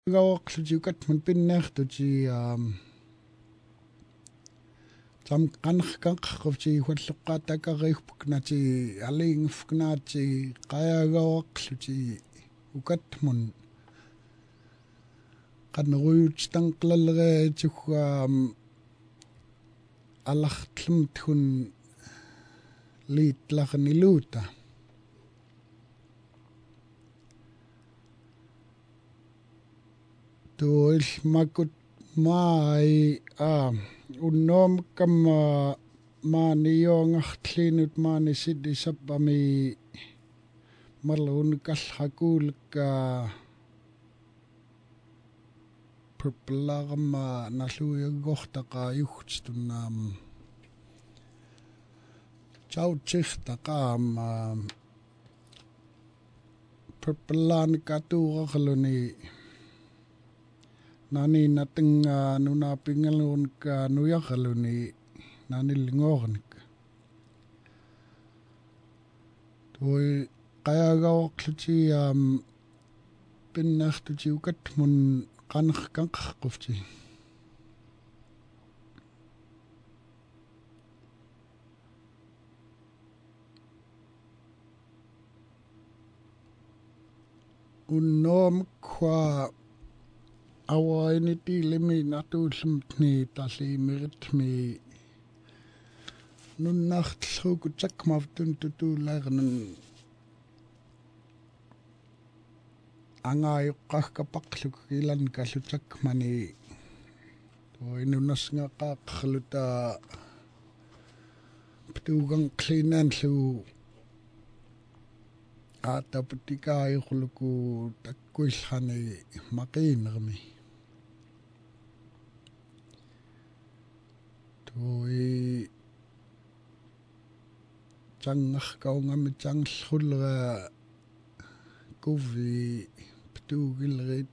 gawaqlutiukat mun pinnertuti tam qanarkanqarruti hualloqqaataqariupuknati aliingufknaati qayagawaqluti ukatmun qanneruyutstanqlaleriatugga alartlumut hun liitlarniluuta tuilmakut maai unnoom kamma maaniyoongartliinut maanisitissapami malunkalhakuulukka purplearama nalluiagortaqa yuhttunnaam tautsirtaqaam purpleaanikatuurarluni nani natinga nunapingalunka nuyarluni nanillingoornik tui qayagawaqluti pinnertuti ukatmun qanarkanqarqufti unnoomkwa awainitiilimi natuullumtni talliimiritmi nunnartllruukutsakmaavtun tutuulaernun angaajuqqarkapaqluk ilan kallutakmani tuinunasngaqaaqarluta ptuuganqliinaanllu aataputikaajurluku takkuillani maqiinermi tui tangarkaungami tangllullera kuvi ptuugillerit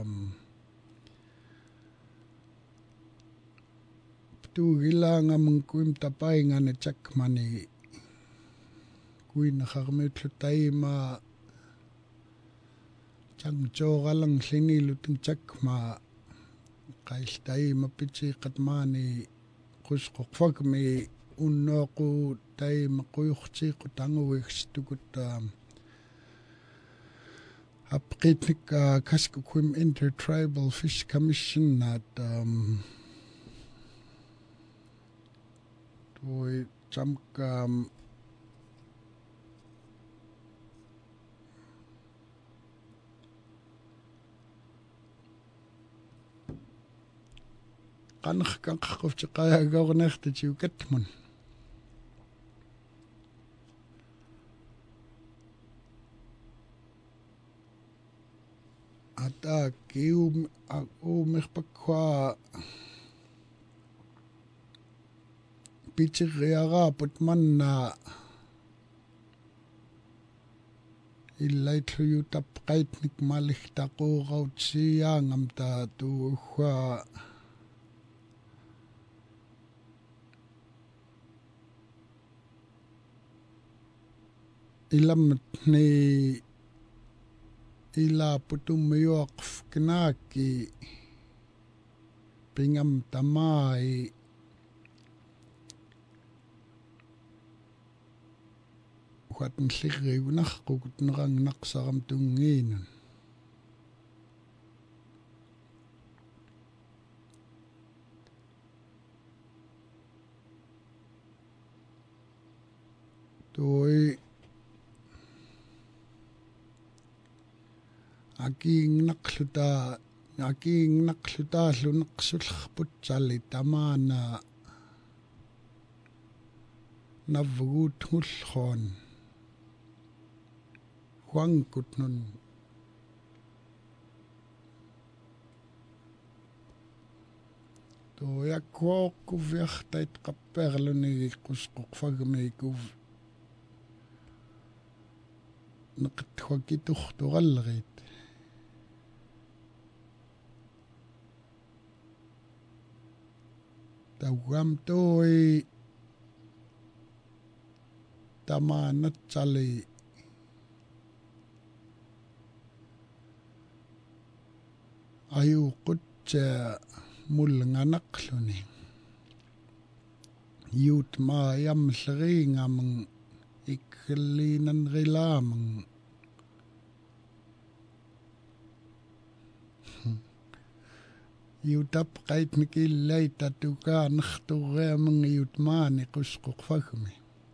ptuugilaangamun kuim tapaingani takmani kuinaqarmiutlutaima tangtooralangliniilutun takma qailltaima pitsiiqatmaani qusqorfagmi unnooqu taima quyurtiiqu tanguvigstukut apqitnik kaskuquim Intertribal Fish Commission at tui tamka qanarkanqarqufti qayagaornertuti ukatmun ataaki uumirpakwa pitirriaraaput manna illaitlluyutapqaitnik maligtaquurautsiaangamta tuugga ilamatni ilaaputummiuaqfknaaki pingam tamai huatnllirrigunarqukut nerangnaqsaram tungiinun tui akiingnaqlutaallu neqsullerputsalli tamaana navguutngullruan huangkutnun tuiakkuoqkuviartait qapperlunigi qusqoqfagmiikuv neqithuakiturturallerit tauam toi tamaanatsali ayuqut mulnganaqluni yut ma yamlleringamang iklinan rilamang yutap qait mikillai tatuka nakhtureamang yutmaani qusquqfagmi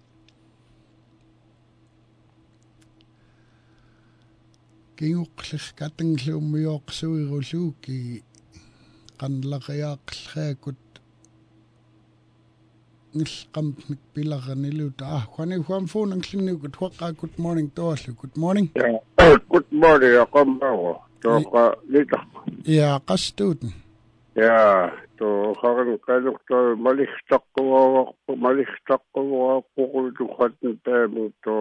kinguqlix katanglumuyoqsuiruluuki qanlaqiaaqllraakut ngilqamtnik pilaraniluta khwani phone good morning toallu good morning good morning aqammawa toqa lita ya qastuten ya to kharan kalukto malihtaqqwa puqultu khatn taamu to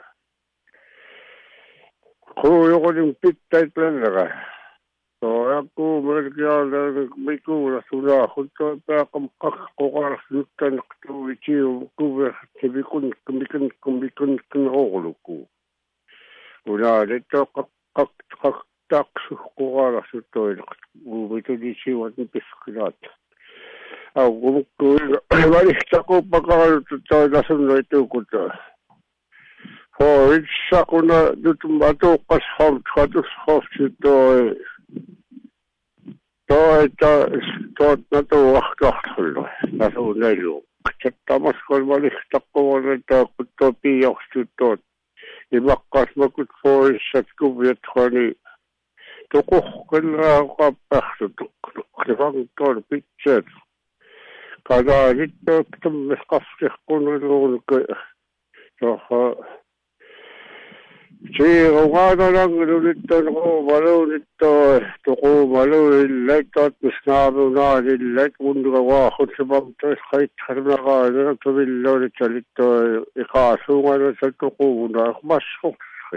qoyoqin pittatlanera to aku merkiala mikula sula khutto taqam qaqqoqarluttan qtuitiu kuver tibikun qogluku una letto taqsu qoqarluttoil ubitudisiwat pisklat au gumku malihtaqqu paqarlutto nasunnoitukuta Sakuna dutumbato qashom tqatus khofsito to nato waqtaqlo naso nelo qtamas kolmalihtaqqorita quttopi yoqsutot ibaqqas makut foissatkuviat khani toqoqqilla qappaqsu qtifaqtor pitchet kada litto tum qaftiqqunulunq so Chihuahua-Lulito, Malulito, Toko, Malul, Letot, Misnabuna, Let, Wundawa, Hutsabamtos, Height, Harnaga, Lito, Lito, Ikasunga, Toko, Masho,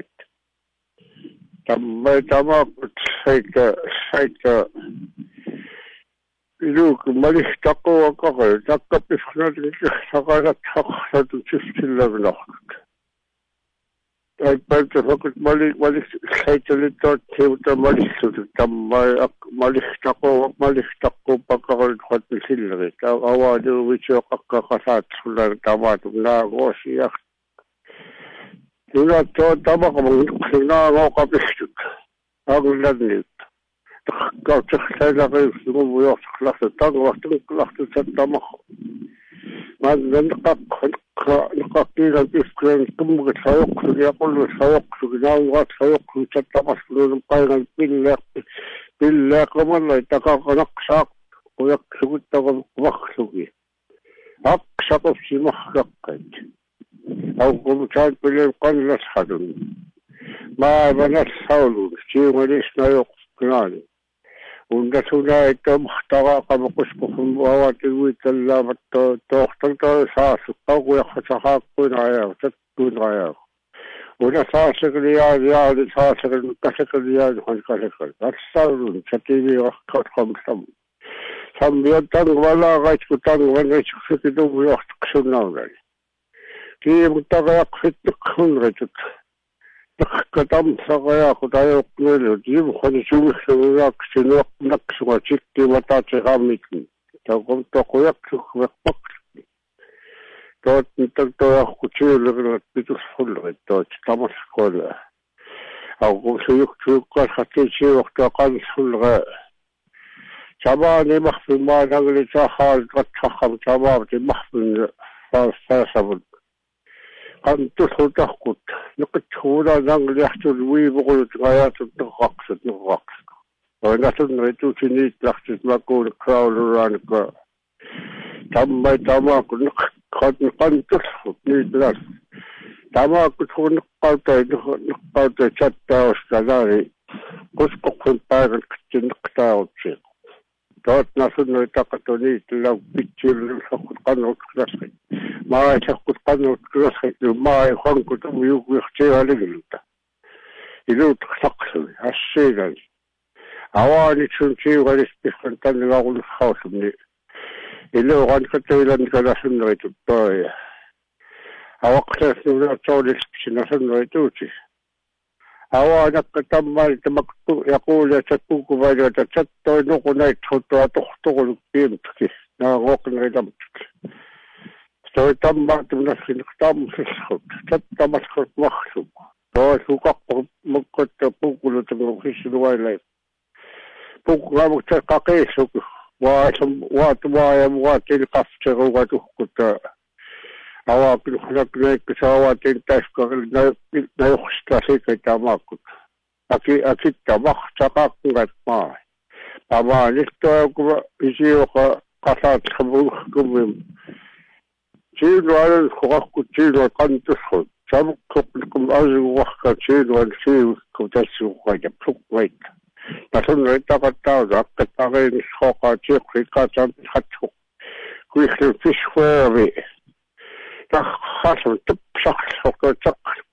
Tamak, Saita, Luke, Malistako, Taka, Sakara, Taka, to 11. I built a rocket Malik Saitelito, Teuta Malisut, Malistako, Pakal, Hot Silver, Awadu, which your Kakasat, Tamat, Nagosia. Do not tell Tamakam, now walk I will not need. Got to say that we have class the tongue was too close to set Tamak. Man, then Nakakira different Kumuk Sayok, the Apollo Sayok, now what Sayok, who set Tamas, and Bill Lacoman, like Takanak Sak, Oyaksuta Waksugi. Up Sak of Simakakat. How come child William Congress Hadun? My Vanas Saulu, Chimaris Nayok Grani. Undasuna itom tawa kamakuspo kumbawa tiwi tala mato tohtal sa sukaw yakhasak kunaya kunaya. Una sa sekriya sa sekriya hankalekal. Atsalun sa TV wakam sam. Sambiyan wala gait kutang wala sikido buyak ksunaw. Ki mutagayak fituk kunretut. Katam sakaya kutayo knelo jim khani sumik sinok naksuga chikti mata chegamit takom to koyak khwak tot to kuchil pitus full to tamas kola au suyuk chukar khati chi waqta qan sulga sabani makhfi ma nagli chahal qatham sabab mahfin fa sabab قد تلقط نقطة نقل يحتل ويبغل تغيرات نغقص ونحن نريد تنيت لحظة ما كون كراول رانك تماك قد تلقط نيت لحظة تماك تكون نقاط شتى وستداري قسقق في الباقل كتن نقطة وتشيق توت نحن نتاقتني لو بيتشير لحظة قنوة كراسي ما يتاقت قنوة كراسي ما يخانك تميوك ويختيها لغلوتا إلو تقصوي السيدان أواني تشنشي ورسبخن تنغاغل الخاص مني إلو غانك تيلان كناسن ريتو الطاية أوقت نولا تولي سبسنا سن ريتوتي أوانا كتمال تمكتو يقول يتكوك بايدو تتتو نوكو نايت خطوة تختغل بيمتكي ناغوك نغيدمتك تو تمال تمنسكي نختام سسخط تتمال خط مخصوب تو سوكاق مكت بوكولو تمغيش الوايلاي بوك غامك تقاقيسوك واتوايا القفتغ واتوكتا أواكل خلق لك سواتين تشكر نيخستاسيك تماكت أكيد تمخ تقاقنغت ماي أما نستوى يجيوك قصات خبوخكم تيلو على الخوخك تيلو قنتسخد سبق لكم أزو وحكا تيلو السيوكم تسوق ويجبسوك ويك نحن نتقطع أكتاغين الشوقة تيقري قاتل حتشوك ويخلم فيش فوري خاصم تب شخص حقا تقلق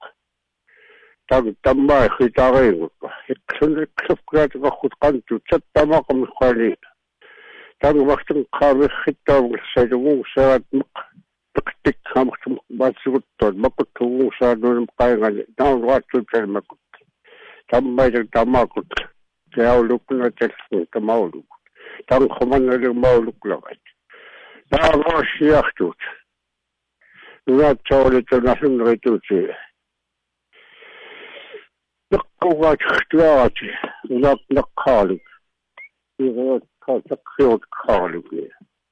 تماي خيطاغين يكسف كراتك أخذ قنتو تتماق من خوالين وقتن قامي خطة سيدمو سارات تقتك خامختم باتسوطون مقتو ساردون مقايغاني ناون واتو تلمكت تماي تماقت كياولوكنا تلفون تماولوك خمانا لماولوك لغاية غاش ياختوت لا تولي تنحن غيتوتي نقوات اختياراتي نقالك إذا تقيود خالق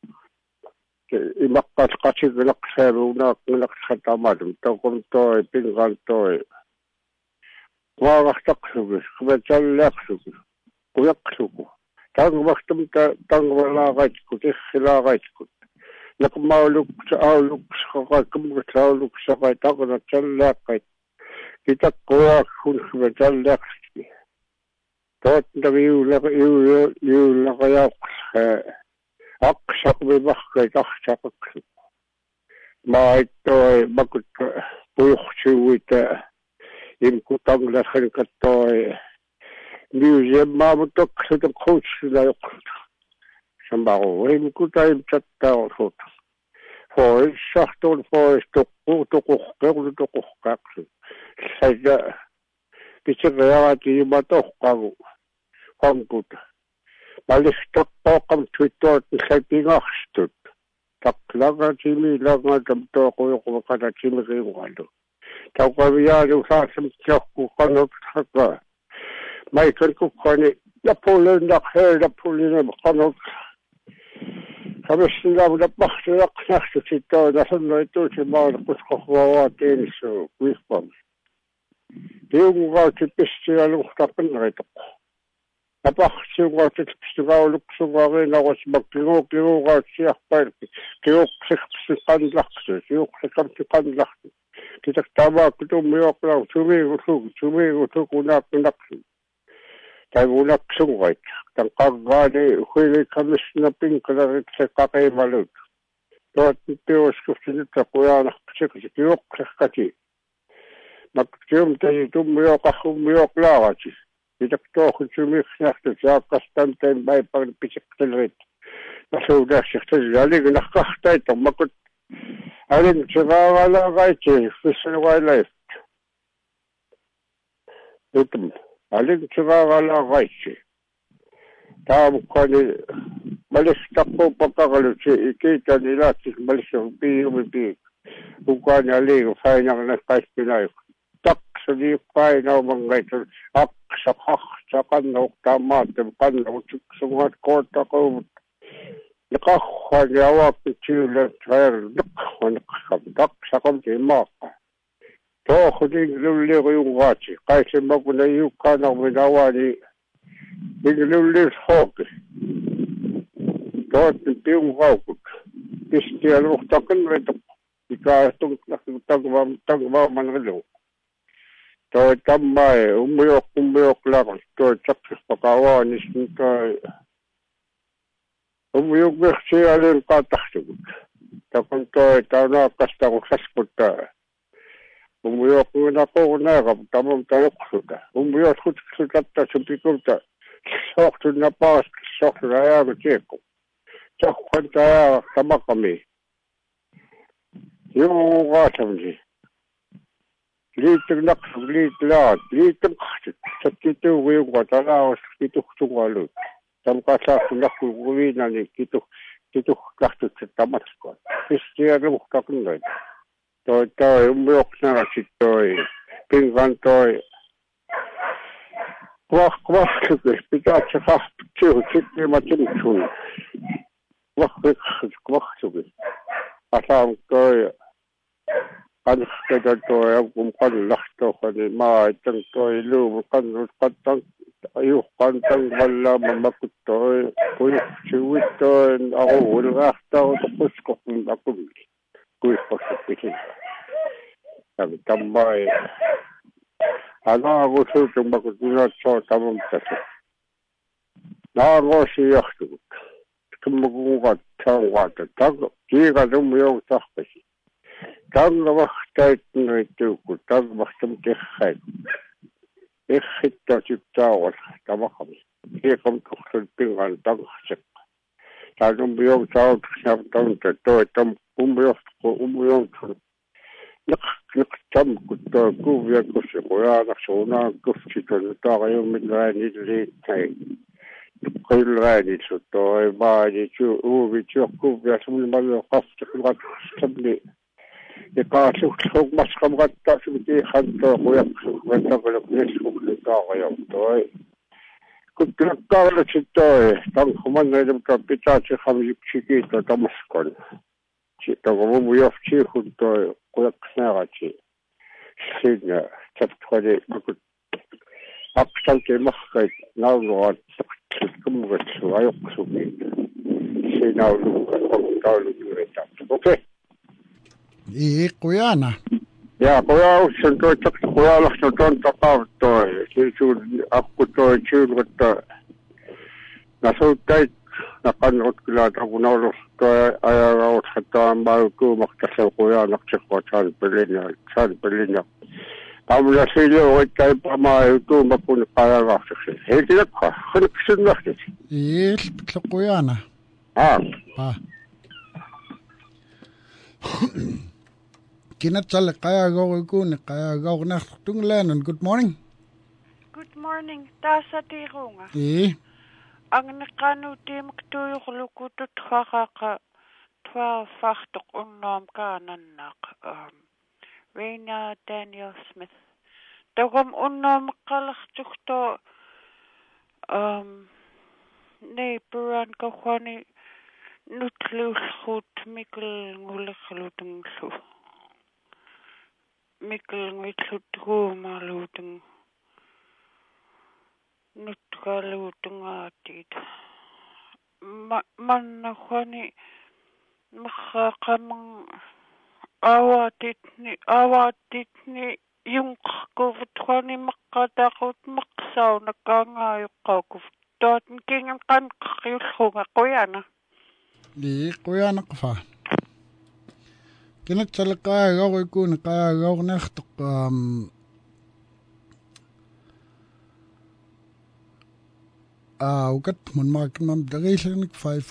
إمقات قاتل نقشاب ونق خطامات تقوم توي بنغال توي واغح تقشوك خبتال يقشوك ويقشوك وقتم ولا غايتك تخلا غايتك لك ماولوك تاولوك شقاكم تاولوك شقاي تقنا تلاقيت كتقواك كن خبتال يقشوك توت نغيو لغياق أقشق ببخي تخشق ما يتوي بكت بيخشي ويتا يمكو تغلى خلقة توي ميوزيم ما بتقصد الخوش لا يقصد سنبعو يمكو تايم تتا وصوت فوي الشخطون فوي تقوخ قاقصد سيدا بسرياتي ما تخقاقو قنقود مالش تقوقم تويتوت نخيبين أخشتوت تقلقا تيمي لغا تمتوقو يقوقنا تيمي غيوانو تقوياني وساسم تيوكو قنوب تحقا ما يكنكو قاني لبولين دقهير لبولين بقنوب خمسين لابو لبخش لقنخش تيتو نحن نيتوتي ما نقصق خواتين سو ويخبم يوم غاتي بستي المختقن غيتقو أبخش غاتي تبستغاو لقصغاغين غاش بكيوك غاتي أخبارك كيوك سيخبسي قان لحسي كيوك سيخبسي قان لحسي كتك تابا كتوم يوقلاو تمي وتوك وناك نقسي تايبو نقسو غايت تنقاقاني خويلي كمسنا بينك لغيت سيقاقي مالوك توات نتيو شكفتي نتاقويا نحبسيك كيوك سيخكتي مكتيوم تجدوم ميوقخوم ميوقلاغاتي إذا كتوخن سميخ نحتل جاك قستمتين بايبان بيشك تلغيت نحو داك شختل عليك نحقختايتم ما كنت عليك تغاو على غايتي في السنوات لايف يتم عليك تغاو على غايتي تام قاني ملش تقو بقاقلو شيء كيتا نلاتي ملش بيوم بيك وكان عليك فاينا نقاش بلايف تقصدي فاينا ومنغيتل أقصق قن وقتامات قن وتكسوات كورتا قوم نقخ جواب تشيل غير نقخم تيماقة تأخذين لولي غيوغاتي قايس مقنا يوكانا من أواني لولي الحوكي توت بيوم غاوكك تشتي المختقن رتق إكا تقوى من غلو تو تماي أميوك لغن تو تقص بقاواني سنتاي أميوك بيخشي علين قاتحتك تكون تو تانا قصتك وخسكتا أميوك نقوغ ناغم تمام تنقصتا أميوك خدكتا سبيكوتا سوقت النباس سوقت العياغ تيكو سوقت العياغ تمقمي يوم غاتمني liitlaat liittamqartut sattituugiuqatalaawas kituqtungalut tamqallaaqtunarkuguviinani kituqqartut tamatqut istialuqtaqungat toi ummiornarassit toi pinqantoi quaqquarluki pitaatsaqarputsuut sittimatimsun quaqquarluki asaamtoi anqatatoi akum qallartoqani maaittantoi luumu qannut qattang ayuqqantang vallaama makuttoi puyuqsuuittoi aquulgaartarutoqusqorpun akummi kuiqqorsuqpisin tavi tammai anaagusuutum makutunaatsoa tamamtasu naangoosiartuguk kummugungat taungaata tago kiigalummiortarpasi tangavaqtaitnuituukku tangavaqtam terrait errittaasiptaawal tavaqami kiiqam torsul pingan tangarsiq taanummiortaarutaqsiartamta toitam ummiortu tam kuviakusi qoyaanarsuunaakkuffitun taariummilraanilliittai qilraanillu toi maanitu uuvitiorkuviasumilmalleqartiqilratsamni iqaassuqluqmasqamqattaasumitiiqantoo quyaqsuqmataqaluk nissuqlutaariam toi kuttunakkaarusittoi tanqumannailamka pitaatiqamyuksikiita tamaskon taqamumuyortiiqun toi quyaqsnaarati sinna taptuqali makut aqsalti marqait naunuat kummugatsu ajoqsugi sinaulukka taulutuita okei quyana ja qoyaussun toi qoyalarsu ton taqaavuttoi siisuun aquttoi siulgatta nasuuttait naqannut kilaataqunaulus toi ajagaut hattaammaaukuumartassau qoyaanartiqqa saanipelina amla silio oittai pamaaukuumakkun qaajagaartiksi heitilakqa qaniqsunnertit quyana pa kinatsalle qajaagorikuuni qajaagaornartunglaanun good morning taasatiirunga agneqanuutiimak tuyurlukutut khaqaqa twafartoq unnaam kaanannaaq Raina Daniel Smith tagum unnaameqqalartugto neighboran kawani nutluulluut mikelngullerlutunglu mikelngitlutuguumarluutung nutgaluutungaatiit mannaqani maqaqamang awaatitni yungqarkuvutqani maqqataqut maqsaunakkaangaajuqqaukuf tootn kingan qanqarriullrunga quyana quyana qafa kinatsalle qajaagaorikuuni qajaagaornartoq ukat mun marknam dagilnik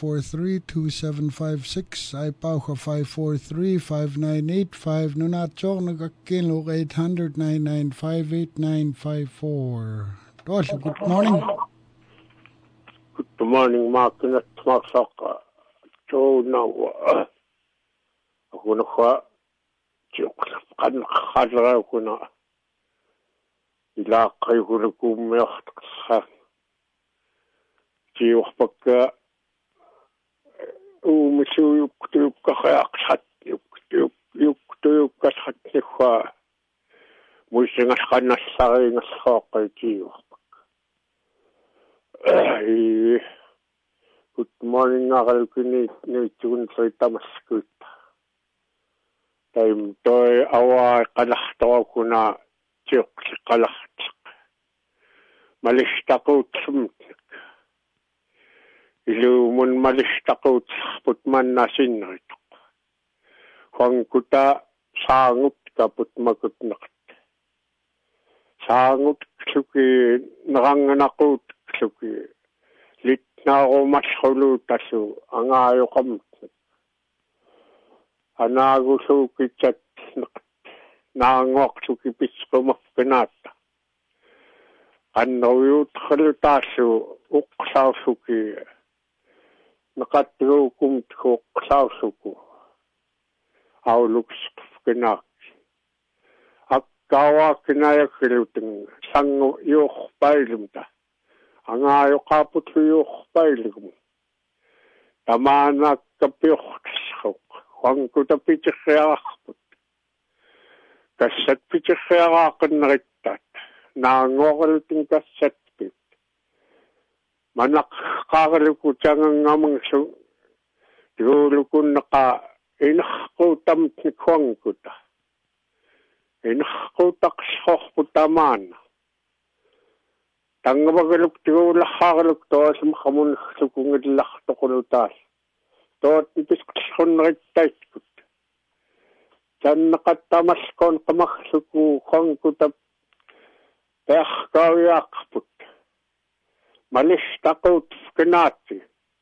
5432756 ai pauga 5435985 nunaatsornugakkin lo 800995894 Dolly, good morning. Good morning, Markinat Marsaqa. So now kuna kan khadra kuna ila qaykuna kummeqtqa ti waqpakka umsuyuqtuqaqat yuqtuqaqat nikwa muisingasqannassariingersoqqiti waqpakka good morning agalkuni nitun soitamaskut time toy awa qalartoquna tiuqsiqalart malistaquttum ilumun malistaqut mannasinnerit qankuta saangut kaput makutnaqt saangut suki naranganaqut suki litnaarumasxuluutasu angaayoqam anaagusuukitsat naangoqsuki pisqumafkinaata qanneruyuut khalutaallu uqqsaarsuki naqattuukum tuqqsaarsuku auluksqifkinaaqki akkaawaakkinayakilutun sangu yuuqpailumta angaayoqaaputuyuuqpailugum tamaanaakkapiuqtasquq huangkutapitiqqiararput kassat pitiqqiaraaqinnerittat naangoorlutun kassatpit manaqqaarluku tangangamangsu tuulukunneqa inerquutamtnikhuangkuta inerquutaqsorput tamaana tangavagaluk tuulahhaarluk toasum qamunlukungillartoqulutaal toot pisqsqunneritaitkut tanneqattamalkoon qamarluku huangkuta pearkaawiaaqput malistaquut fkinaati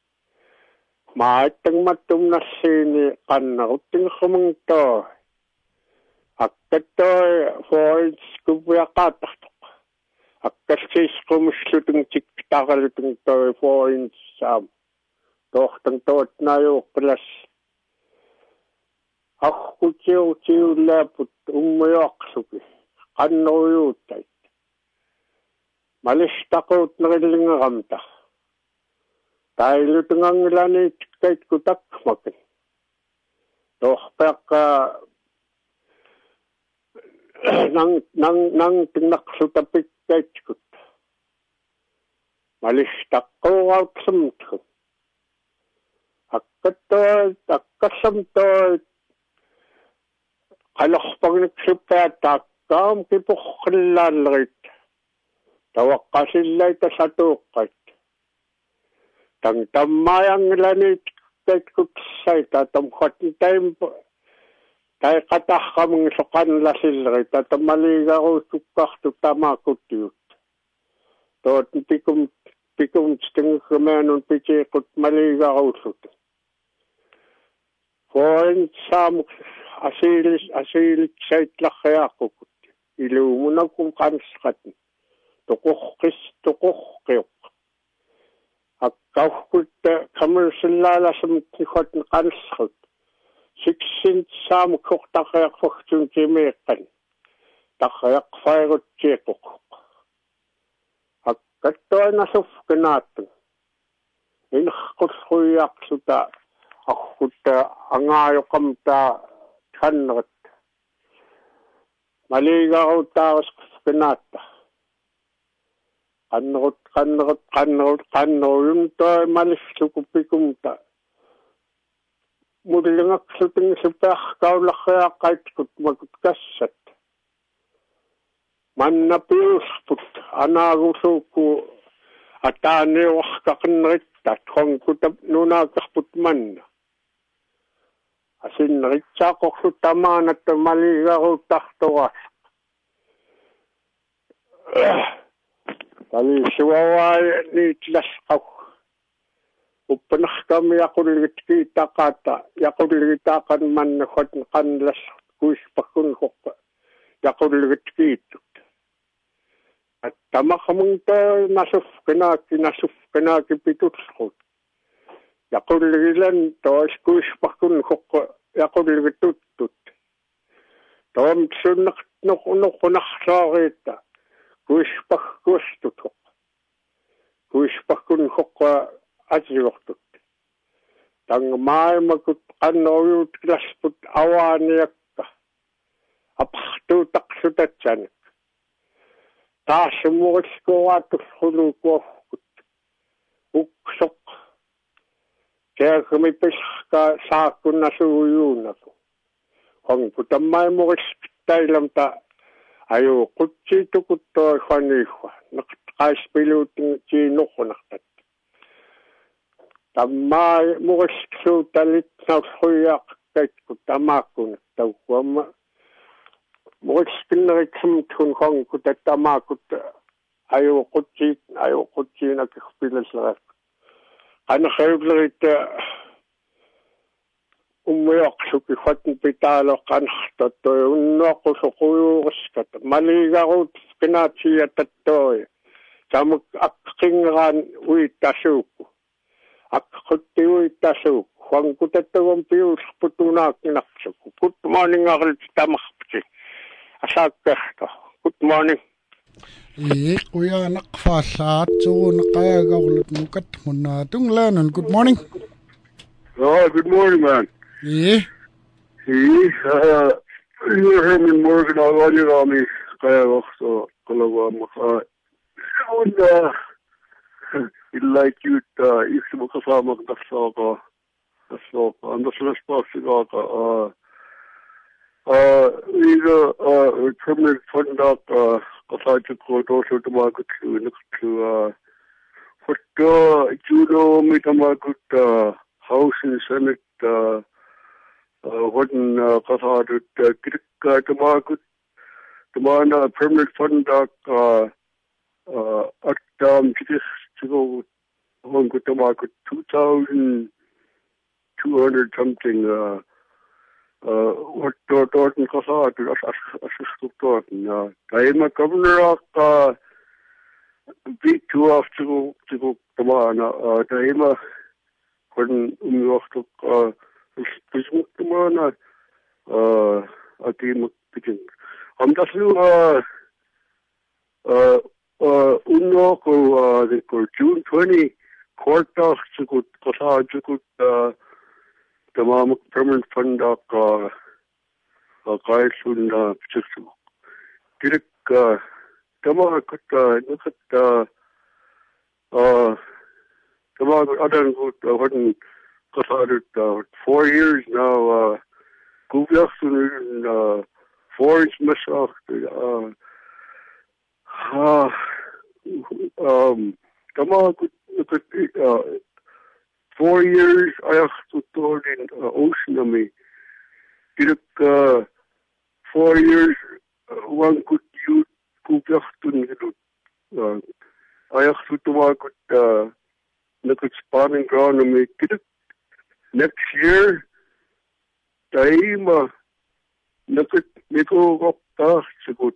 maattangmattumnassiini qanneruttingermungtoo akkattoi foins kuviaqaattartoq akkassiisqumusslutun tiktaralutun toi foins saam toortan tootnaajuuqqilas arqutiutiullaaput ummuyoaqsuki qanneruyuuttait malistaquut nerillingeramta tailutunganglaniit kaitku takmakin toorpeaqqa nang tinnaqsutapikkaitskut malistaqqoorautsumtku akkassamtoit qalorpagniksuppaataakkaam kiporqillaallerit tawaqqasillaita satuuqqat tang tammaayanglanit kaitkutssaita tamkhatnitaim tai qatarramung soqanlasillerit tatamaligaruutukkartu tamaakuttiut toot pikum stingmaanun pitiiqut maligaruullut foin saamuk asiilitsaitllarriaaqukut iluumunakum qansqatni toqorqiuq akkaukkut kamulsillaalasum tikhatni qansqut siksint saamuk hortaqqiaqfortun kimeeqqan taqqiaqfairuttiiquq akkattoinasufkinaattu inerqulluiaqsuta arqutta angaayoqamta kanneret maligaruuttaarisqifkinaatta qanneruyumtoi malissukupikumta mullingaksutun supearkaullarriaqqaitkut makut kassat mannapiusput anaagusuukku ataaniuarkaqinnerittat huangkutap nunaaqarput manna asinneritsaaqorlut tamaanatta maligaruuttartoras talisuavaai niitlasqaq uppanarkami yaqulligitaaqan mannakhat qanlas kuisparkunqoqqa yaqulligitkiittut attamaqmungta nasufkinaaki pitulsqut yaqulligilan toiskuisparkunqoqqa yaqulligituttut toom sunneqnoqunarlaariitta kuisparkustutoq kuisparkunqoqqa asiortut tangmaamakut qanneruyuut klasput awaaniakka apartuutaqsutatsanik taasumuriskuaatullulukuorkut uksoq keermipilqa saakkunnasuuyuunaku huangkutammaimurispittailamta ajuuquttiitukuttua khaniikhwa neqqaispiluutin tiinornartat tammaai murissuutalitnaulluiaqqaitkut tamaakkun tauquamma muriskinneriksamtun huangkut tamaakkut ajuuquttiinakirpilalleraat qanerriullerit ummiaqsuki khatn pitaaloqqanartattu unnoqqusuquyuuriskat maligarut kinaatiatattoy tamuk aqqingeraan uittasuukku aqquttiuittasuuk huankutattugun piullerputunaaqkinarsuku good morning arit tamarpti asaakkерто good morning Quyanaqfaallaat suruneqayagorlut nukat munnaatunglaanun good morning. Oh, good morning, man. Yeah. You're Herman Morgan, I'll run you on me. So, you'd like you to, if you look at some of the song, and the response, a permanent fund up, aside to court also to market to, what, judo, meet a market, House and Senate, wooden, kasadu, kirik, to market, to man, permanent fund up, at, to go, home to market, 2,200 something, what Dorton Kasad, assistant Dorton. I am a governor of beat two off to go come on. I am a when off to come on. A team of pitching. Just Unoko, they call June 20 court off to go Kasad to go. Tamam permanent fund of guys who just direct Tamam could look at Tamam other good wooden Kasad 4 years now Guvyaksun 4 inch miss Tamam could look at 4 years I have to told in ocean of me. Did 4 years one could use I have to work with look at spawning ground of me. Did next year time look at Nico up to good.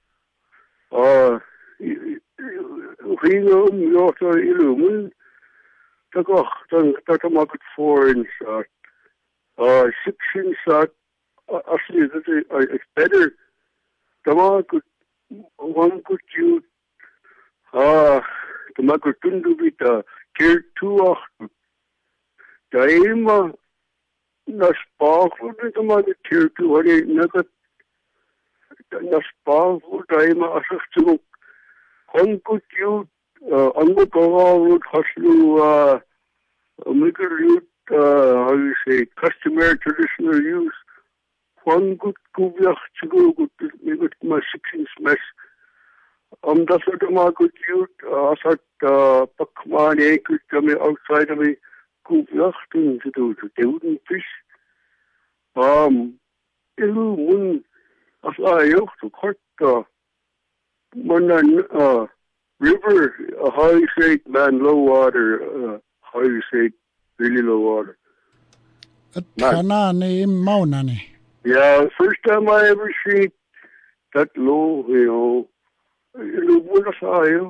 We also illuminate. That's a market 4 inch shot. 6 inch shot. Actually, it's better. The market, one could use, the market couldn't do it, tier 2 off. The aim, the sparkle, the market tier 2, what is nugget, the sparkle, the aim, assist one could use, would hustle, make it how you say, customary traditional use. One good kubiach to go good make it my 6 inch mesh. That's what the market use. Asat Pakman acres coming outside of me kubiach things to do to they wouldn't fish. Ilu mun asayo to cut Munan river, how you say it, man, low water, how you say it, really low water. Yeah, first time I ever see it that low, you know,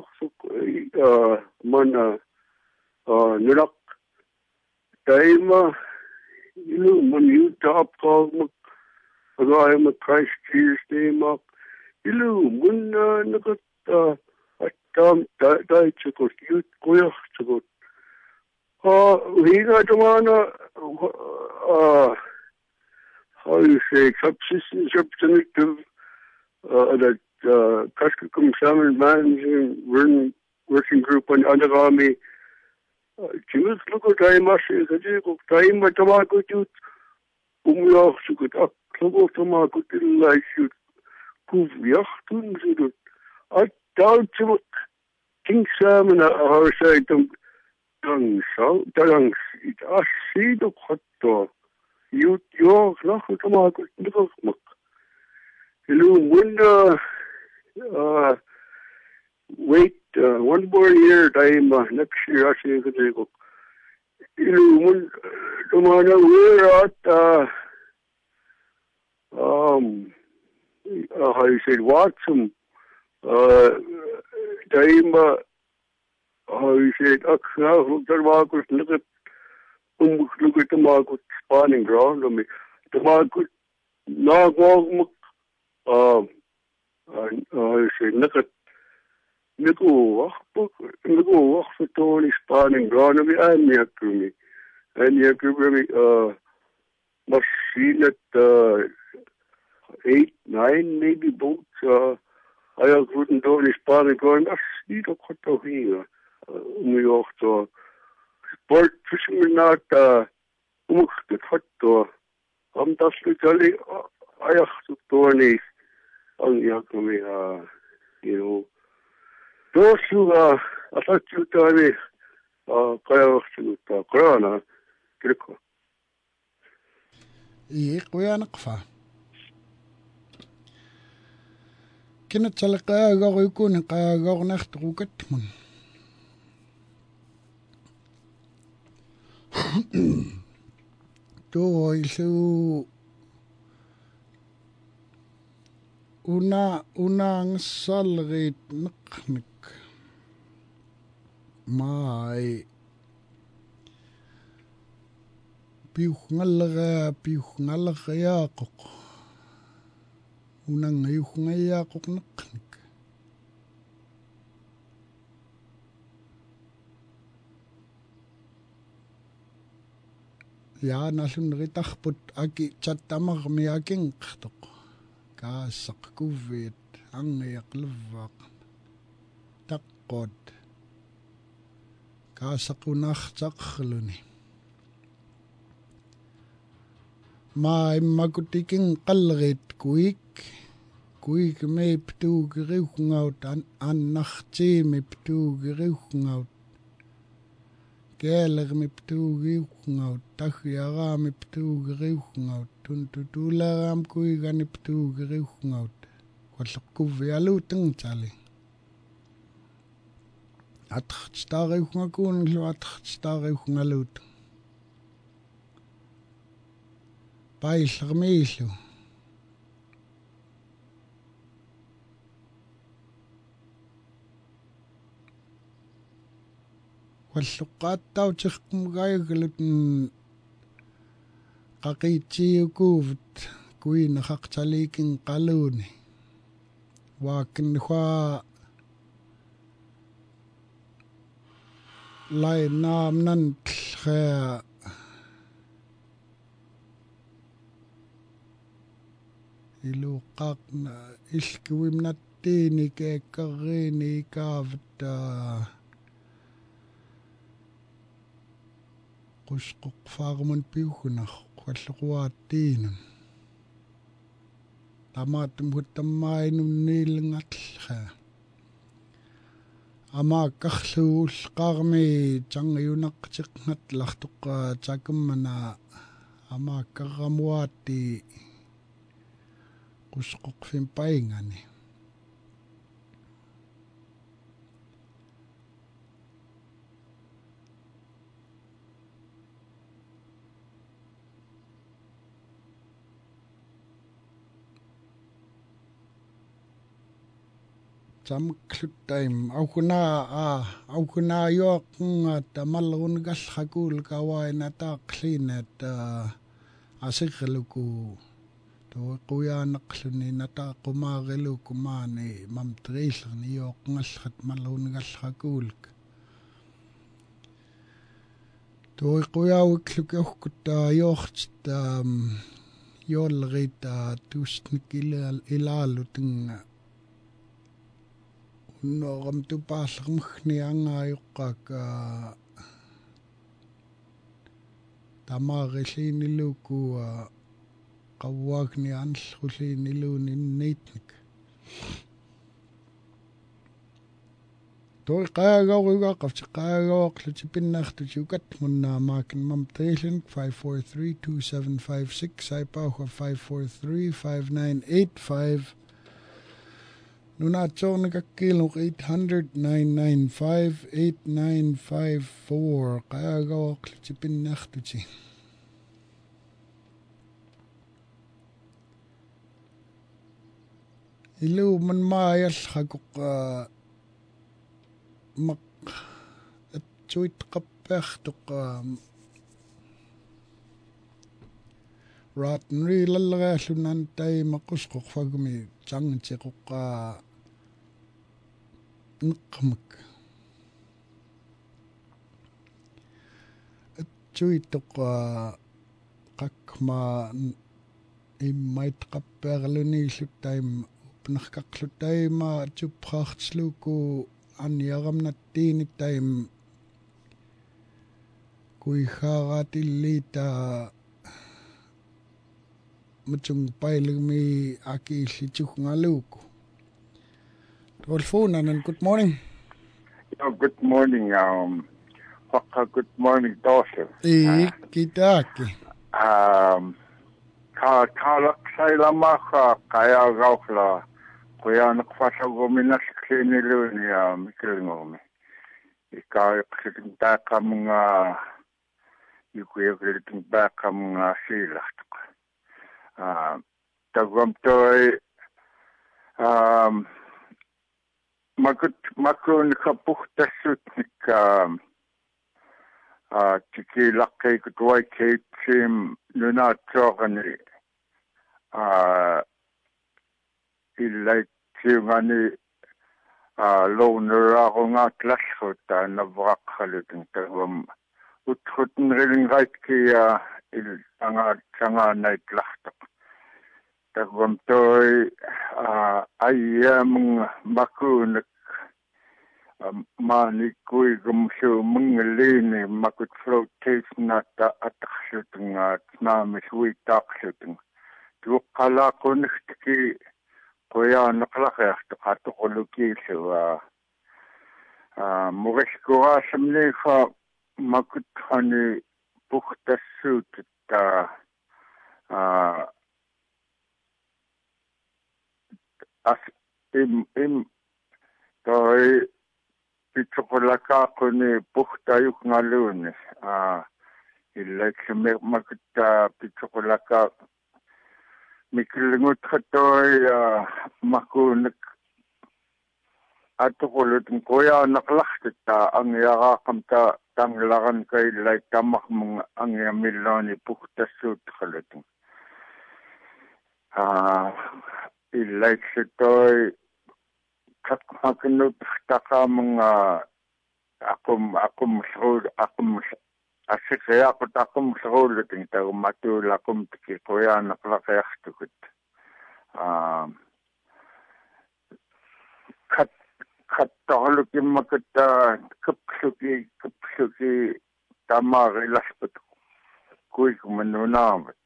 man, nirak, time, you know, when you top call, I am a Christ Jesus name up, you know, when, nagat, dai chukut you koyach chukut higa jamana how you say subsistence representative that Kashkakum Salmon Management Working Group on Andagami Chimus look at time time tamago tut umyach chukut up logo tamago till I should kuv yachtun zudut down to King Salmon our side dung so dung it see the hot you noch tamago little smoke hello window wait 1 more year time next year I say go hello Tumana we're at how you said Watson Daima how you said Akna there was look at the market spawning ground on me the market not walk how you say look at Nico for Tony spawning ground on me and me and you give me machine at 8, 9 maybe boats. I couldn't do any spawning going. I see the cut here. We also sport fishing not the cut to. That's literally I have to do any on the you know. Those who I thought you tell me kaya to corona. Kuya naqfa. Kina talqa agorikun qagornartuqatmun. To isu una ngsalrit naqnik mai piuhngalga yaqoq unang yaqoq naqnik ya nasun ritarput aki chattamar mi akinqtoq kaasaq kuvit angiaqluvaq taqqot kaasaqunartaqluni ma immakutikin qallerit kuik me ptuugeriuhngaut annartiimi ptuugeriuhngaut keelermi ptuugeriuhngaut tahiaraami ptuugeriuhngaut tuntutuleraam kuigani ptuugeriuhngaut walleqkuvialuutengtali atqstariuhngakuun lu atqstariuhngaluut paillermiillu walluqqaattautirqumgayugalut qaqiitsiukuuvut kuinaqaqtaliikin qaluuni waakinnuwa lainaamnantlqa iluqqaaqna ilkuimnattiini keekkarriini ikaavat qusquqfaarumun piugunaq walluquaattiinun tamaatum huttammainun niilngatllqa amaakkarluulqaarmi tangiunaqtiqnatlartuq takummana amaakkarramuaatti qusquqfin paingani tamklutaim aukuna yoqnga tamalrungallaqul kawaina taaqlinat asirluku to quyaanaqluni nataqumaaриluku maani mamtriillerni yoqngallat malrungallaqulk to quyaawiklukuhkut yoort yollerita tusnikilal ilaalutinga noram tupaallermugni angaayuqqaaka tamaarilliniluku qawwaagni anllrulliiniluuni inniitnik toi qaagarugaaqavtiqaagaaqluti pinnaartuti ukatmunnaamaakin mamtriillun 5432756 aipauqa 5435985 Nunaatsoornikakkiilluq 800-995-8954 qaagaaqluti pinnaartuti ilu man maayal haguk mak atsuit qappertuq ratnri lallereallunan taimaqusquq fagumi tangtiquq neqqamak atsuituq qakma immait qapperluniillut taim upnerqaqlu taima tuppraartsluku anniaramnattiini taim kuihaaraatillita mutung pailumi akiillitugngaluku. Rolfunanen, good morning. Good morning. Good morning, Dorset. Kitaki. Kalak sailamaha kaya gaukla kuya nakfasagumina sikliniluni mikilngomi. Ika ikilintaka mga ikilintaka mga silahtuk. Tagwamtoy makun kapuhtasutnik tikilakay kutway kaytsim nunatsogani ilaitsiungani louneraaqungaatlassuta navaqhalutin tagwam utruten rilingratki sangaanaitlartaq tagwam toy ayyamung makunak mani kuigumsu mungalini makut flotation ataxsutunga tnamis uitaqsutunga tuqqalaquniktiki qoya naqlaqeertu qatuqulukiillu muriskuaasamnifa makut hani puhtassuutta toi pitsoqulakaaquni puhtayuqngaluuni illaksume makutta pitsoqulaka mikilngutqatoi makunak atuqulutun qoyaanaqlartutta angiaraaqamta tanglaran kaillai tammaqmun angiamillani puhtassuutqalutun illaksutoi kakmakunut taqamung aqum asiqiyaqut aqum sruulutin tagumatuulakum tiki qoyaanaqlaqiartukut kattorlukimmakutta kupsuki tamaarilasput kuikumanunaamat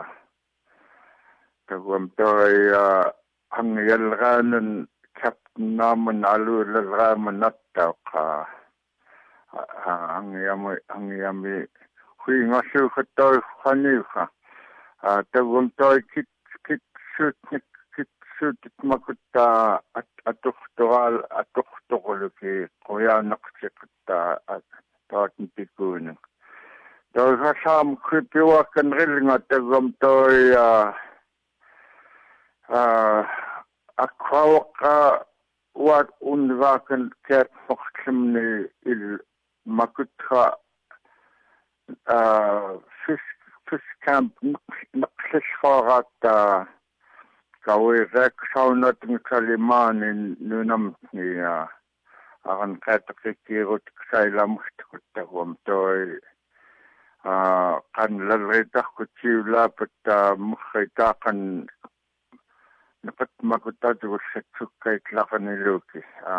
tagumtoi angialraanan kapnaman aluulalraaman nattauqa angiami huingasuuqattoi khaniuqa tagumtoi kitsutnik makutta atuqtoquluki qoyaanaqsiqutta taatin pikuunu toisaam kripiuakan rilnga tagumtoi akwaqa wat unvakan kat foqsimni il makutra fiskcamp naqsishqarata kawirak saunatng kalimanin nunamni aran qataqikirut ksailamustut tagumtoi qanlalritaqutiulapat mukhaitaqan napat makutatugussatsukkaitlaqaniluki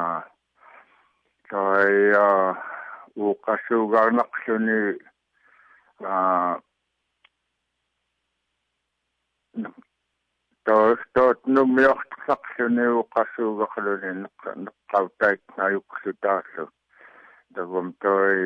toi uqasuugarnaqluni toot numiortaqluni uqasuugarluni neqqautait nayuqsutaallu tagum toi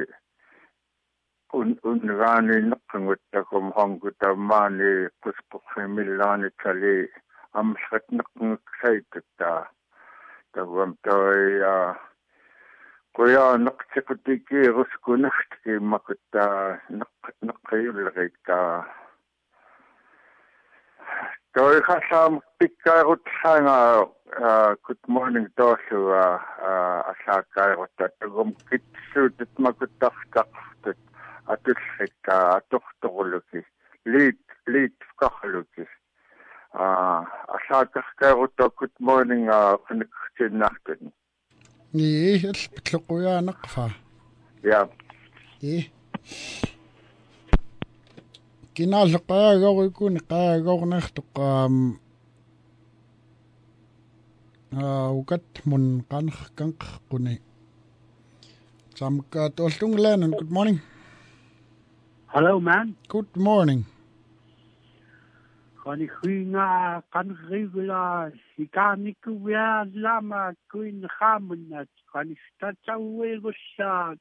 ungaani neqqanguttakum hangutamaani qusquqsimillaani tali amsratneqngeksaitta tagum toi qoya neqtiqutiki ruskunartki makutta neqqiyullerita Toi khasam pikkairut hanga good morning tosu asakairut tagum kitsut makuttartaqtut atullika atortoruluki lead kahluki asakairut good morning qniktinartun Tluquyaanaqfa. ja Kinaalleqaagaarikun qaagaornertuq ukat mun qanqanquni. Samka toltunglanan. Good morning. Hello, man. Good morning. Kan ik huinga kan regula ikaniku ya lama kuin khamunat kan istatsawe gosa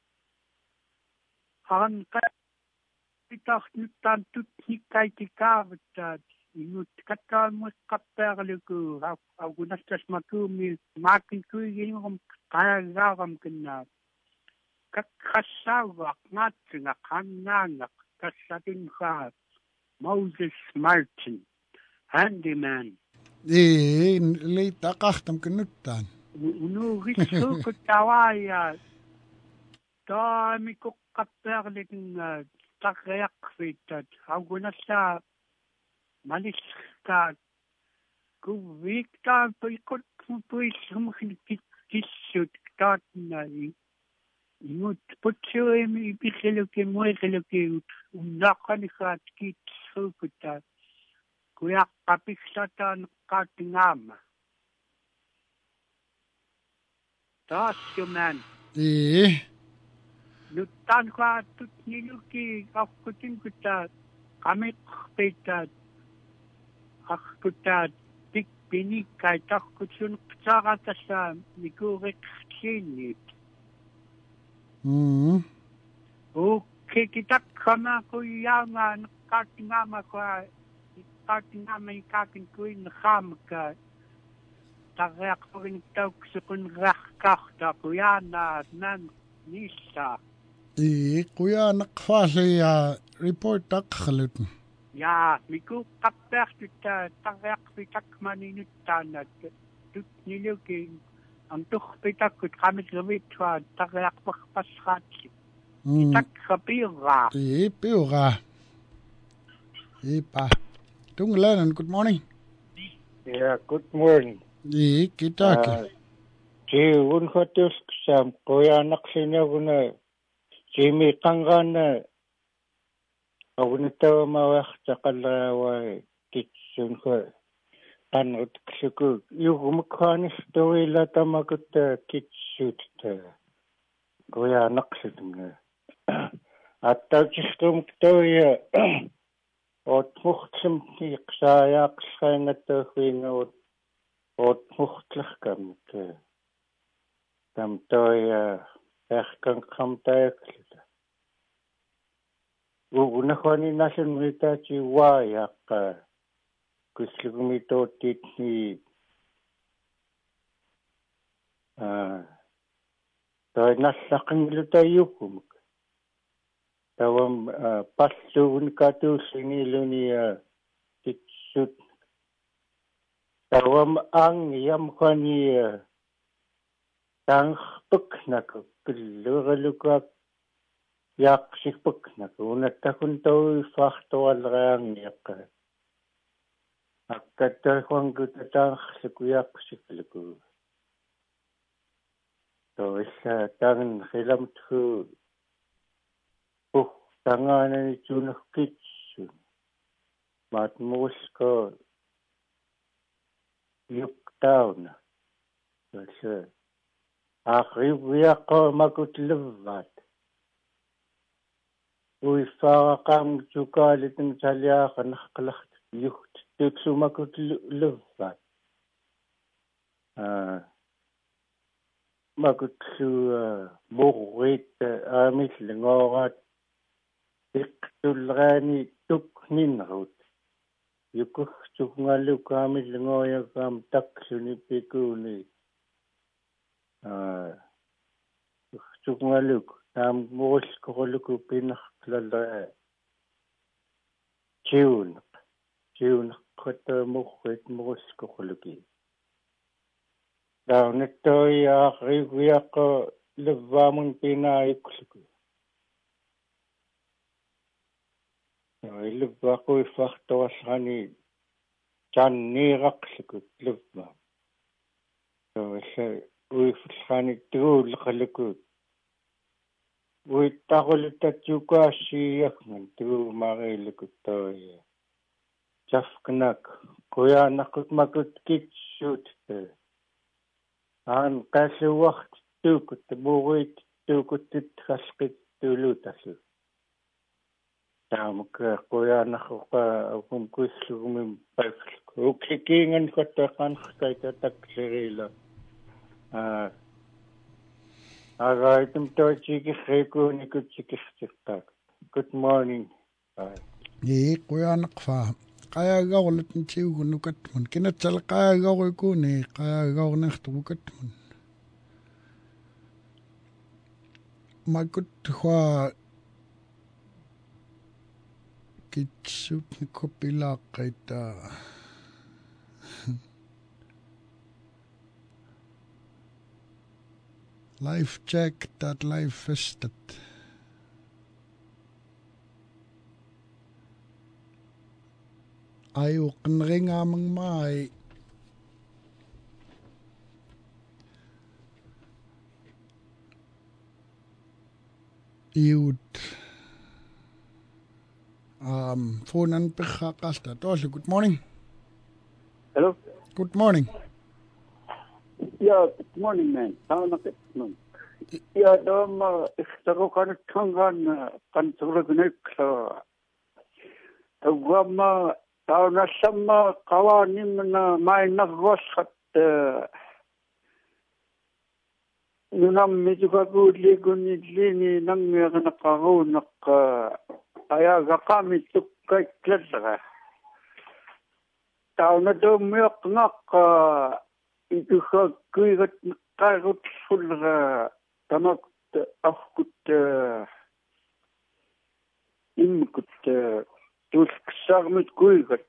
han ka pitach nutan tut hikai tikavtat inut katal mus kapperluku agunastas makumi makin kuigingum kaya gagam kena kat khasawak ngatsinga kananga kasatin khat Moses Martin, handyman. Leit aqartam kinuttaan. Unu rissu kutawaya. Taamiku kapperlikin takreakvitat. Augunassa maliska kuviktaan puikut puisumkin kissut taatnai. Inut putsuemi piseluke mueseluke unnaqanikat kitsukuta kuyaqqapiksatan qaatingama taassuman nuttan qaatut niluki afkutinkuta qamiqpitat aqutat tikpinikkai taqqutsun qtaaqatassa mikuuriqsiinniit Okay, kita kama kuyanga nakatingama kwa nakatingama ikakin kuin khamka tagak pagin tauk sukun rakkahta kuyana nan nisa. Kuya naqfaali report taqkhalut. Ja, miku kappertuta tagak pitak maninuttanat tut nilukin ang tukpitakut kamit gawitwa tagak pakpasratsi. Itak kapira. Pira. Ipa. Tunglanan, good morning. Yeah, good morning. Kitake. Unhotus sam kuya naksinaguna Jimmy Tangana Agunita Mawachakalawa Kitsun Anot Ksiku, Yugumkanis Doi Latamakuta Kitsut Goya Naxidum. At Tajistum Toya Ot Muchtim Sayak Sanata Wing Ot Muchtlakam Tam Toya Erkan Kamtaklita. Ugunahoni Nasan Ritachi Wayak. Kuslumito titni toy nasakin luta yukum tawam pasun katu siniluni titsut tawam ang yam kani tang puknak kullugaluka yak sikpuknak unatakun toy fakto alrang yak Akata kong kutatang sikuyak sikliku. So isa tangan hilam tu tangan ni junah kitsun. Mat musko yuk down. So akhriwiyak ko magutlevat. Uy farakam jukalit ng salya kanakkalakt yuk. Tutsumakut luvat. Makutsu burit amit lengorat. Iktulrani tukninrut. Yukuh tukungaluk amit lengoyak am taksuni pikuni. Tukungaluk. Tam mos kokoluku pinaklalra. June qatamuqit muruskoqluki daunatoi aqriviaqa levvamun pinaayukluku ilvvaqui fartorallani janniiraqlukut levva uifllani tuulleqalukut uitaqulutatsukaasiiagman tuumariilukut toi jafknak kuyaanaqut makut kitsut aan qalluwart tuukut buurit tuukuttit khalqit tuuluutallu taamukka kuyaanaqqa akum kuissugumim paifluk ukkikiingan qattaqanqaita takleriila agaitum tochikirrikuunikutsikirtiqtaak. Good morning. Kuyaanaqfa qayagaurlatun tiugunukatmun kinatsal qayagaurikuuni qayagaurnertuqukatmun makut hua kitsut nikopilaqaita life check that life vested ayu qinringaamang mai iut phonan pikhaqalta tosi good morning. Hello. Good morning. Yeah, good morning, man. Yeah, ikhtaro kanuthangan kanturagnikla awama taunasama qawanimna mainarrosqat nunam mitukagulligunillini nammiaqnaqaruunaq ayagaqami tukkaitlallra taunatuummiuqnaq ituhakkuigat neqqaarutsulra tamak arkut immukut tulksarmit kuigat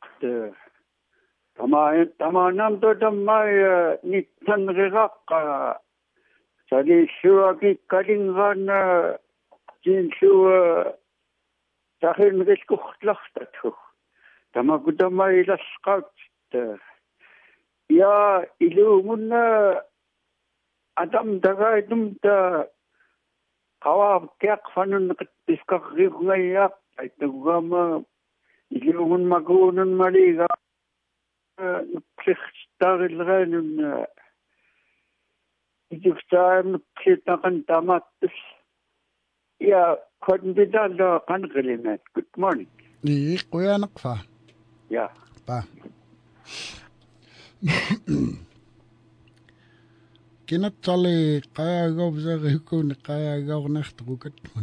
tamaanam todamai nittanriraqqa sali suaki kalingan jinsuwa tahinrikkuhlartatu tamakudamai lasqaut ya ilumunna adam dagaitumta qawaab kiaqfanun qiskarriqngayaq aitugama ilumun magunun maliga nuklikhtarilranun ijuktaam nuklitaqan tamattus ya konbidalo qanqilimat. Good morning. Kuyaanaqfa. Ya. Pa. Kinatsali qayagawsarihukuni qayagawnartuqukatmun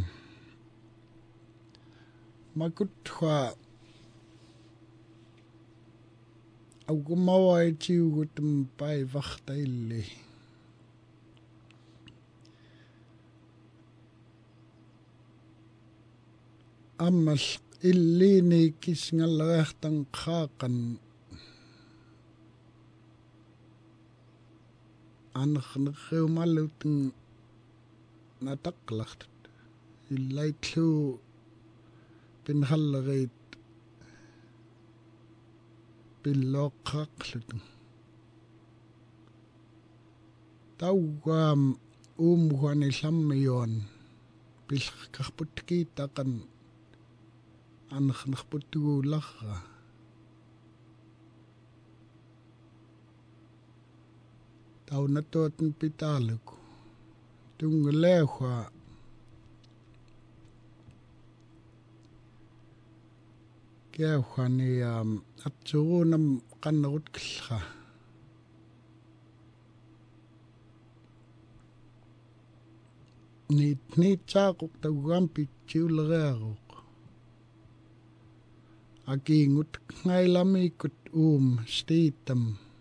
makutwa augumawaitiugutum paivartailli ammal illini kisngallertan qaaqan annernerriumalutun nataqlartut illaitlu pinhallerit pilloqqaqlutun taugaam uumuhani lammion pilqarputkiitaqan annernerputtuguularra taunatuatun pitaaluku tungleehua kiauhani atsugunam qannerutkillra niitsaaqoq taguam pitsiuleriaruq akiingut ngailamikut stiitam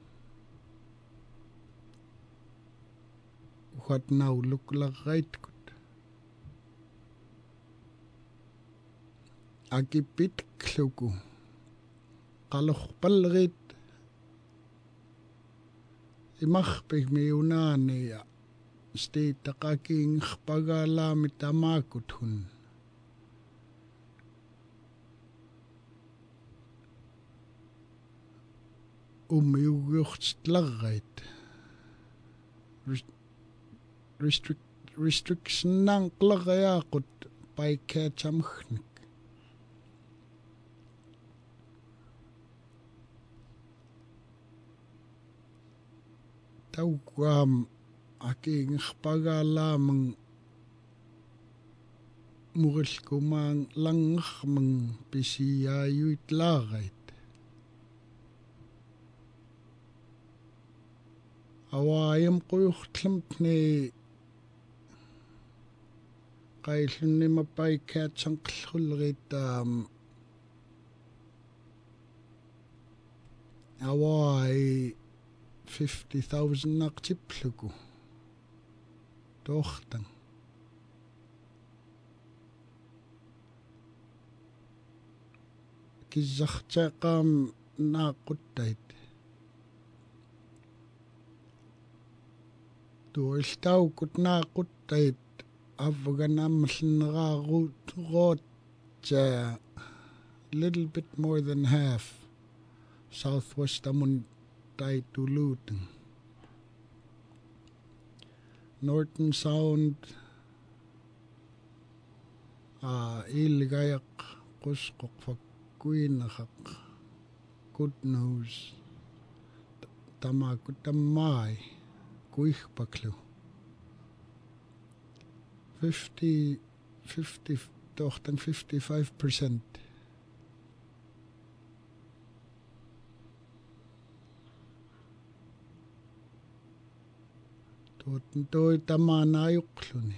uhat nauluklarraitkut akipitluku qalorpallerit imarpik miunaani ja steitaqakiingerpagaalaami tamaakut hun umiugiortitlarrait restriction qlarayaaqut paikkaatsamagnik tauqaam akiingerpagaalaamang murilkumaang langermang pisiaayuitlaarait awaayam quyurtlamtni qaillunima paikkaatsanqillrulleritaam awaai 50,000 naqtipluku toortang kissartaaqaam naaquttait tuiltaukut naaquttait afganammallinneraaruut rootsa little bit more than half southwest amun taituluutang Norton Sound ilgayaq qusquq fakkuinaqaq good news tamaakutammai kuigpaklu 50 tohtang 55% toi tamaanaayuqluni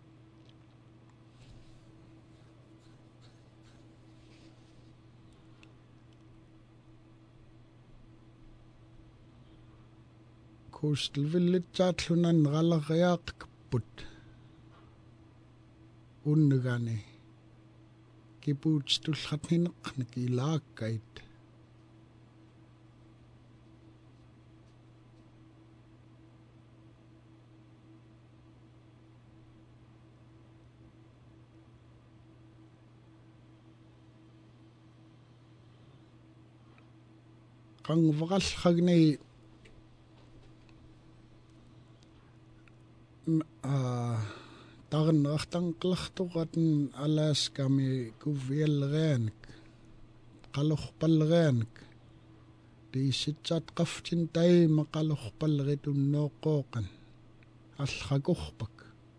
Coastal Village taatlunan qalariaaqput unnugani kipuutstullratnineqnik ilaakkait qangvaqallragni tarnertanqlartuqaten Alaskami kuvialreanik qalorpalreanik tiissitsat qaftin taima qalorpalritunnoqqooqan allaqorpak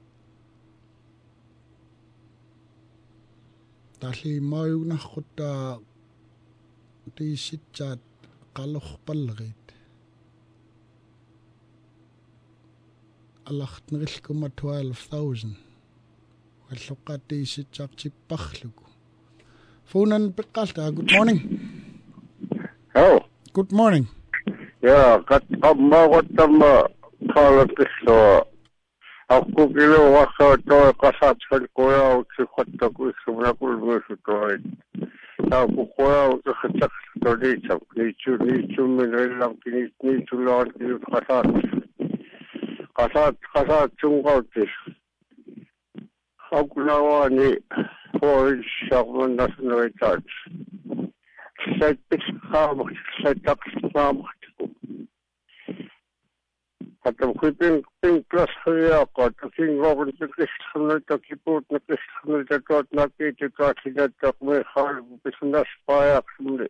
tallimaayugnarquttaa tiissitsaat qalorpalrit алартнериллкума 12,000 аллоққатииситсаартиппарлуку фунан пеққалта good morning Oh, good morning yeah, kat ammaaquttamma qaalaqillu aqukilo waqqa toi qasaatsal qoyautiqqattaku issumnakulmuusutoit taakuqoyau iqtaqtoliitsam niitsummilrillartiniitsullaartiut qasaat tungautis aqulawaani foilsarmannasuneriitaat saitpisqaamaqtiku hatam khipin plus hiaqa takingoorn tikisxunutakipuut nikisxunutatuat nakiitikaatlinataqmi khaal pisnaspaayaqsumni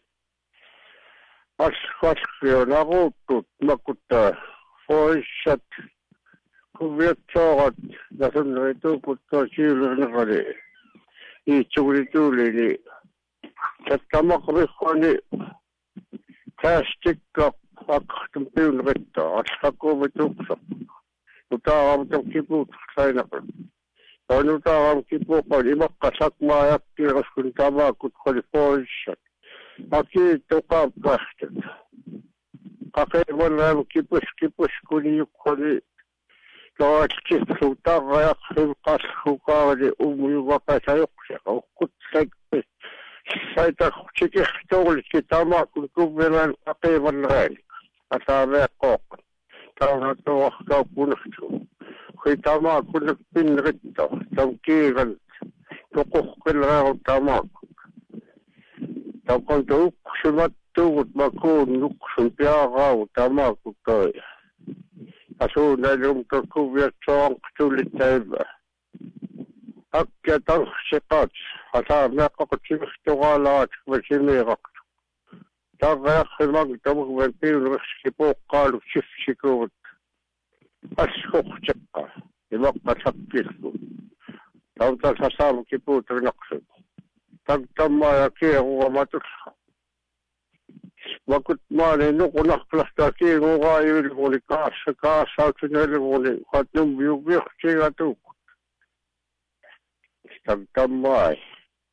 asqasqionaruuttut makutta foilsat kuviattoorat nasunnerituukuttoosiilernerali iitsugulituulini tattamaqriqqani plastikka aqtum piunritta allaqquumituqsa utaaramtam kipuut sainaqan tanutaaram kipuuqan imaqqasaqmaayakkiiraskun tamaakut qali foilsat akiittuqaappaartat qaqeevannaam kipus kuniyuqqani toatkiflutarrayaqsim qallhuqaarani umuyuqaqasayoqsiqa uqqutsak saitaqtikirtuulikki tamaakut kuvelan pakevan ren. Asave kok. Tauna to ka punaktu. Kuitama kunak pinrito. Tamkiran. Tukukilra tama. Takon to sumat tugut makun nuksun piagaw tama kutoy. Aso na yung kakubya chong tulit taiba. Akka tang sikat. Asa nakakachimikto ka lahat masimirak. Tagayak himag tamag vampiro skipo kalu shifshikot. Askok chakka. Imak pasakil ko. Tawta sasama kipo trinakso. Tagtamaya kaya ko kamatos. Wakut mali nuko nakplasta kaya ko kayo ko ni kasa tunel ko ni katnum biyubiyok siya tuk. Tagtamay.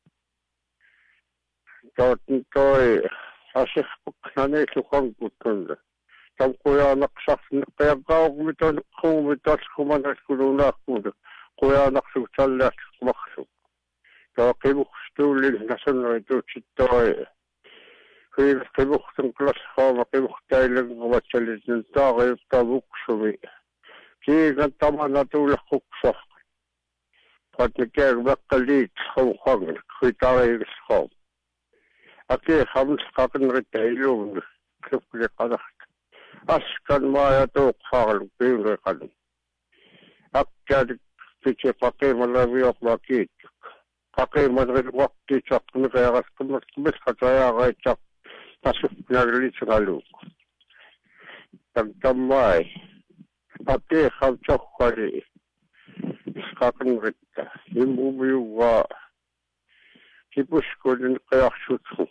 Toy asik nanay sukang kutunda. Tam kuya naksak kaya kau kumitan kumitas kumanas kuluna kuda. Kuya naksuksalla kumaksu. Kaya kibukstulin nasan na ito chitoy. Kaya kibuktang klas kama kibuktailang kumatsalit ng takay tabuksumi. Kaya kantama natulak kuksak. At nikayag bakalit kumkang kuitaway kiskom. Aki hams kakan retailung kukli kanak. Askan maya to kakal pinga kan. Akya piche pake malawiyok makit. Pake malawiyok wakti chak nikaya kaskamas kataya kay chak. Tasuk nagalit sa kaluk. Tagtamay. Pake hamchok kari. Kakan reta. Imubiyuwa. Kipus ko din kaya suto.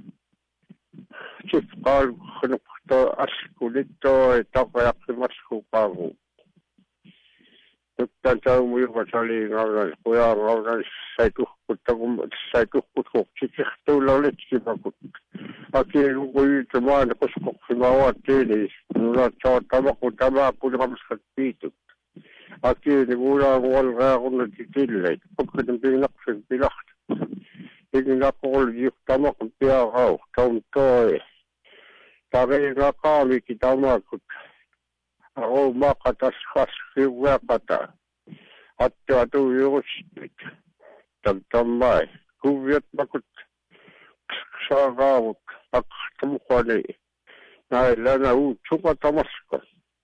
Chipkal kanukto asko dito itapayak si Masko Pago. Nagtantaw mo yung masali nga kuya nga saikuh kutkok chikikto lalit si Bakut. Aki yung kuya tamaan kuskok si Mawat tinis. Nula tama ko naman sa pito. Aki nagula ang wala ako nagtitilay. Pagkatibinak sa pilak. Hindi na ko yung tama kong piyakaw, taong toy. Tagay nga kami kitama ko. Ako makataskas kiwa kata. At ito yung spit. Tagtamay. Kuvyat makot sa gawot. Pagkatamukani. Naila na utsuka tamas ko.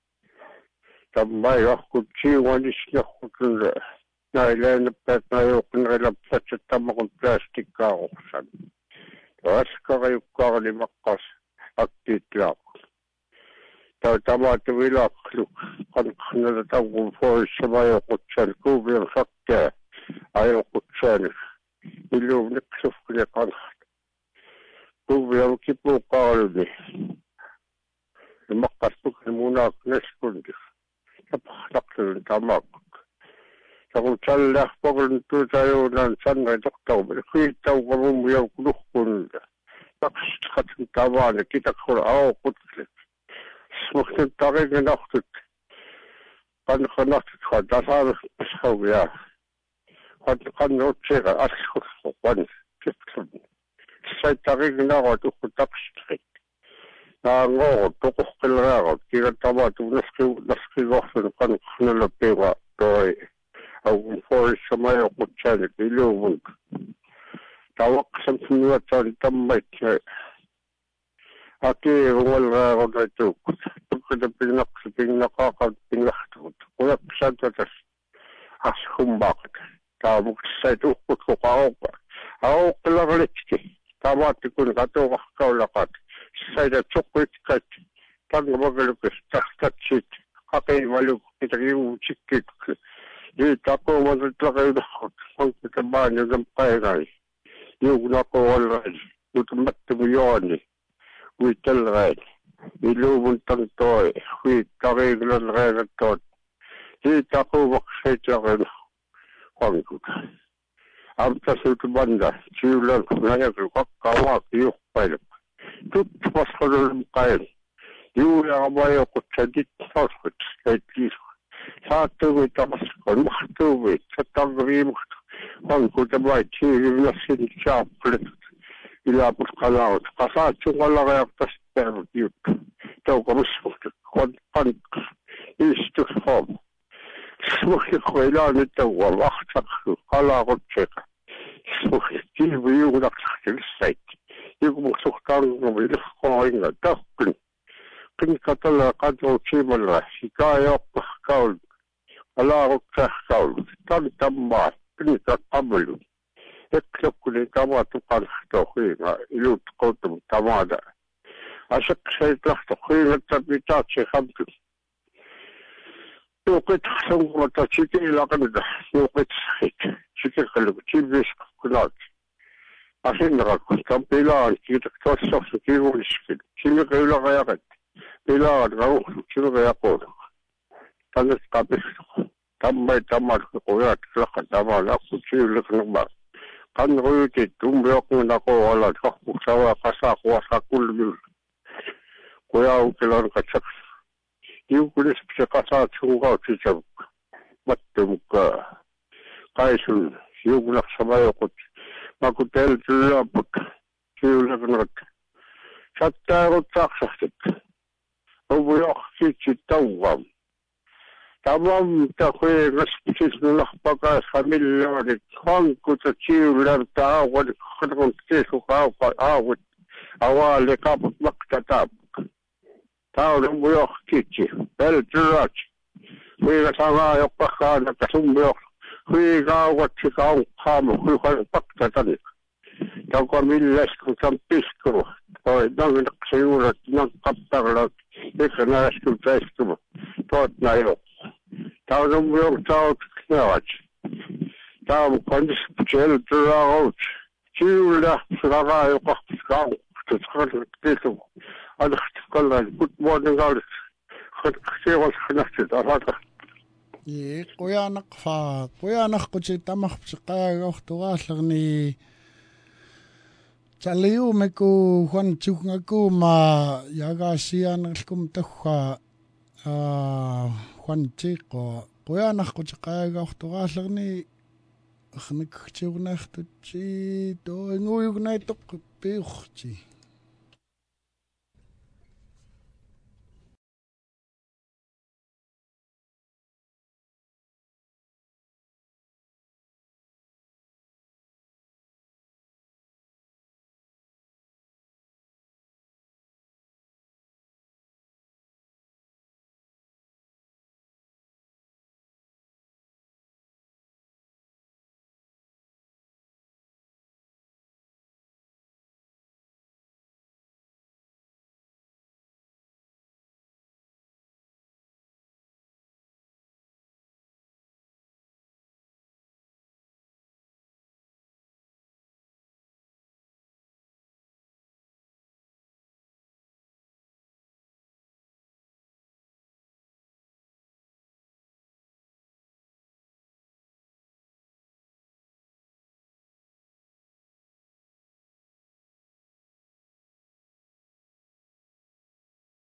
Tamay ako chiwanis niya ko tunda. Naila na pet na yung kinalapsat sa tamakong plastic ka ako san. Tapos kayo kakalimakas at titlak. Tama tiwilak kan natatang kong for sa mayo kutsan. Kubiyang sakya ayaw kutsan. Ilum niksuf kanya kan. Kubiyang kipo kalbi. Lumakas po ka muna kneskundi. Napakalak na tamak. Kung tsalak pa kung tayo ng sanay doktaw, kita ko mumuyaw kulukun. Nakasikat ang tama na kita ko ako kutlik. Smaksintakay nga naksit. Kanakanasit ka, dasar pasaw ya. Kanakanotsika, askot ko, kwan, kitsun. Say takay nga ako, tukutakstrik. Nango ko, tukukilra ko, kira tama, naskigosan kanakanapiwa, toy. Ang for sa mayo ko tiyan, ilumog. Tawak sa sinuwa tiyan, tamay tiyan. Aki, wala ako na ito. Pagkadapinak sa pinakakapinakot. Kaya sa tatas, askumbakot. Tawag sa ito, kutukaw pa. Ako kalakalitki. Tamati ko na kato kakawlakat. Sa ito, chokritkat. Tangmagalukis, taktatsit. Kaki maluk, kitang chikit. Di tako matutla kayo na kung kitabaan yung gampay na yung nakawalay utumat tumuyon wital rin ilumuntang toy wit kakiglan rin at tot di tako maksay lang kung amta sa utubanda siulan kunayag kakawak yung pala tutpas ko na lumpayan yung nakabayo ko sa ditosot kahit liso sa tuwid tamas ko, makatuwid, sa tagawi mo, ang kutabay, chili, nasin, chocolate, ilaput qalaut qasaatsuqalariartasperutiut tauqamussuq qan istusqom smuqqiqoilaani tauwa waqtaqsu qalaqutseqa smuqqiqtiivuyuulaqsartilissait yugmuqsuqtaarngumileqqoinga taqkin qinkatala qadruutsiimalla hikaayaoqqarkaul qalaqutsaarkaul tantammaat qinkaqamalu eklokkuni tamaatuqan toqiinga iluutqautum tamaada asaqsaitlaqtoqiingattapitaatsi qamtu nuqit sungmata chikiilaqanida nuqit sahit chikiqalugu chivisqkunaat asinraqu tampilaan kiitaktuassarsu kiivuliskil chimiqiulaqayaqat pilaan rauqlu chimiqayaqulu tanat qapistu tammai tamarku qoyaat laqa tamalaqu chiuliqnuma qanruyutit umbiaqnaqoala qaqpusawa qasaaquasaqulmil qoyaukilanqatsaq Юкулис психосат сунгаутичав маттумка кайсун югнах самаёкут макутел тулапут киулэгнат чаттаагутсаарсартик обуёрсити таугам тамам тахуэгас писнуларпакаас фамиллиорит ханкута чиулартаагут хадрун тесухаапа аавут авааликапут мактатаап taulun mujohkiitsi, peltyraatsi. Huiga sanaa jokkakaana, että sun mujoh. Huiga aukatsi kaukkaamu, huiga paktatanik. Tauko milles, kun san pisku. Toi nanginakse juuret, nankaptarla, eikä näräskyn täiskymä. Tuot näin. Taulun mujoh taut knevatsi. Taulun kandis peltyraatsi. Siulla, sanaa jokkakaana kaukkaamu. Good morning, Alex. Qoyaanaq qutitamarpsiqaagaortuqaallerni taliumiku Juan Chukngakuma yagaasianerlkum tagga Juan Chiqo qoyaanaq qutiqaagaortuqaallerni erniktiurnaartutsi toinguyugnaitoq piurti